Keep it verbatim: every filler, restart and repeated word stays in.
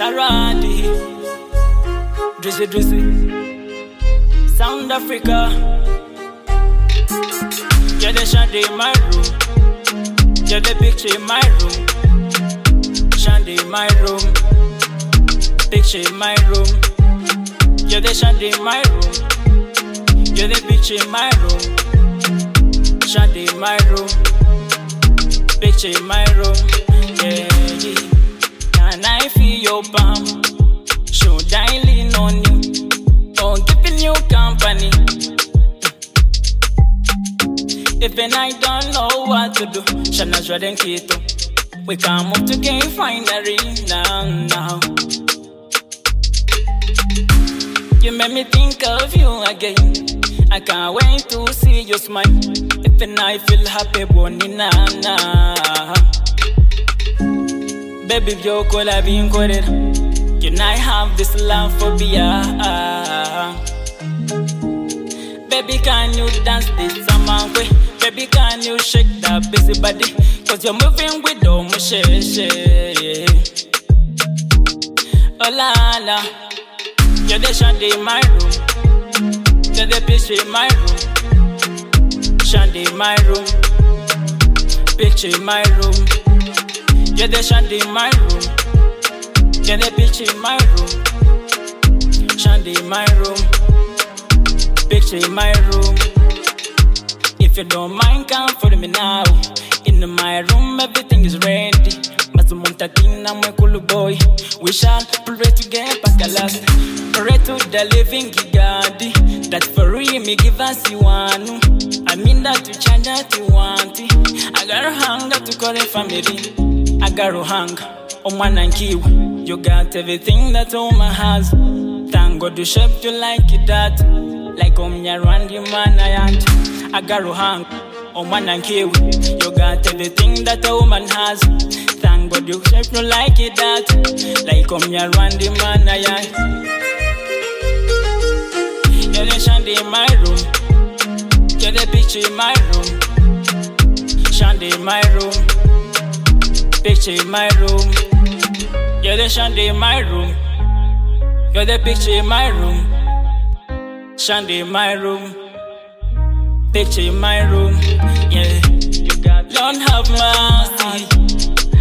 Sharadi, Drizzy Drizzy, Sound Africa. You're the Shandy in my room. You're the picture in my room. Shandy in my room. Picture in my room. You're the Shandy in my room. You're the picture in my room. Shandy in my room. Picture in my room. Yeah, yeah. Can I feel your palm? Should I lean on you? Or giving you company? Even I don't know what to do. Shana's red and keto. We can move to game finally now, now. You made me think of you again. I can't wait to see you smile. Even I feel happy, bonnie na na. Baby, you could have been quoted. Can I have this love for Bia? Baby, can you dance this summer way? Baby, can you shake that busy body? Cause you're moving with all my shit. Oh la la. You're the Shandy in my room. You're the picture in my room. Shandy in my room. Picture in my room. You're the Shandy in my room. You're the picture in my room. Shandy in my room. Picture in my room. If you don't mind, come for me now. In my room, everything is ready. Mazumuntatina, my cool boy. We shall pray together, Pakalas. Pray to the living Gigadi. That for real, me give us you one. I mean that to change that you want. I got a hunger to call it family. I got a hunger on one and kill. You got everything that woman has. Thank God you shaped you like it that. Like on me around you man I am. I got a hunger on one and kill. You got everything that a woman has. Thank God you shaped you like it that. Like on me around you man I am. You're the Shandy in my room. You're the picture in my room. Shandy in my room. Picture in my room. You're the Shandy in my room. You're the picture in my room. Shandy in my room. Picture in my room. Yeah. You got Lord have mercy.